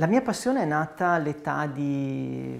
La mia passione è nata all'età di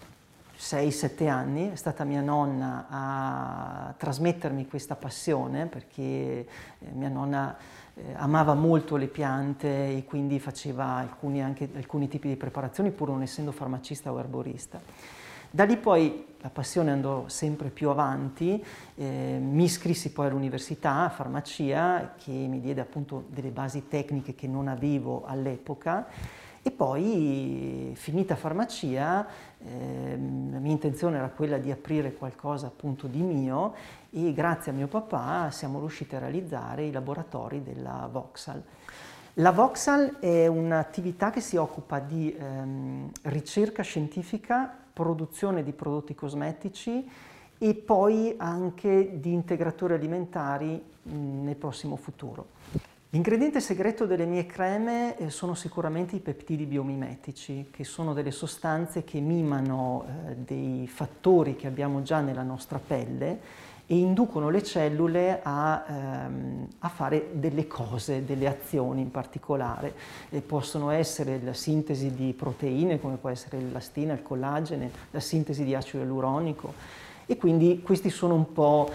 6-7 anni, è stata mia nonna a trasmettermi questa passione perché mia nonna amava molto le piante e quindi faceva anche alcuni tipi di preparazioni pur non essendo farmacista o erborista. Da lì poi la passione andò sempre più avanti, mi iscrissi poi all'università a farmacia che mi diede appunto delle basi tecniche che non avevo all'epoca. E poi, finita farmacia, la mia intenzione era quella di aprire qualcosa appunto di mio e grazie a mio papà siamo riusciti a realizzare i laboratori della Vauxhall. La Vauxhall è un'attività che si occupa di ricerca scientifica, produzione di prodotti cosmetici e poi anche di integratori alimentari nel prossimo futuro. L'ingrediente segreto delle mie creme sono sicuramente i peptidi biomimetici, che sono delle sostanze che mimano dei fattori che abbiamo già nella nostra pelle e inducono le cellule a fare delle cose, delle azioni in particolare. Possono essere la sintesi di proteine, come può essere l'elastina, il collagene, la sintesi di acido ialuronico e quindi questi sono un po'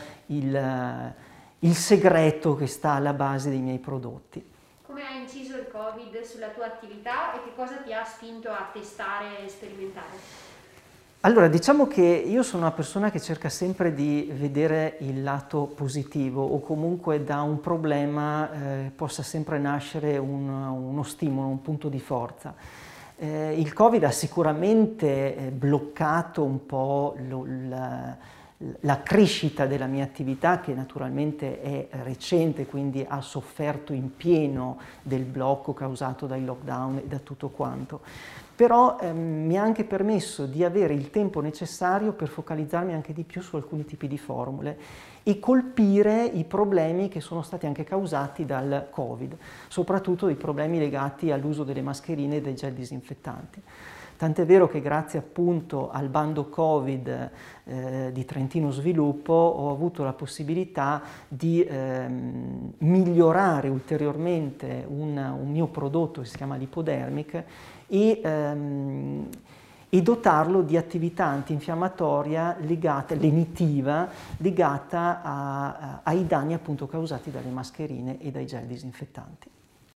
il segreto che sta alla base dei miei prodotti. Come ha inciso il Covid sulla tua attività e che cosa ti ha spinto a testare e sperimentare? Allora, diciamo che io sono una persona che cerca sempre di vedere il lato positivo o comunque da un problema possa sempre nascere uno stimolo, un punto di forza. Il Covid ha sicuramente bloccato un po' la crescita della mia attività, che naturalmente è recente, quindi ha sofferto in pieno del blocco causato dai lockdown e da tutto quanto. Però mi ha anche permesso di avere il tempo necessario per focalizzarmi anche di più su alcuni tipi di formule e colpire i problemi che sono stati anche causati dal Covid, soprattutto i problemi legati all'uso delle mascherine e dei gel disinfettanti. Tant'è vero che grazie appunto al bando Covid di Trentino Sviluppo ho avuto la possibilità di migliorare ulteriormente un mio prodotto che si chiama Lipodermic e dotarlo di attività antinfiammatoria lenitiva legata ai danni appunto causati dalle mascherine e dai gel disinfettanti.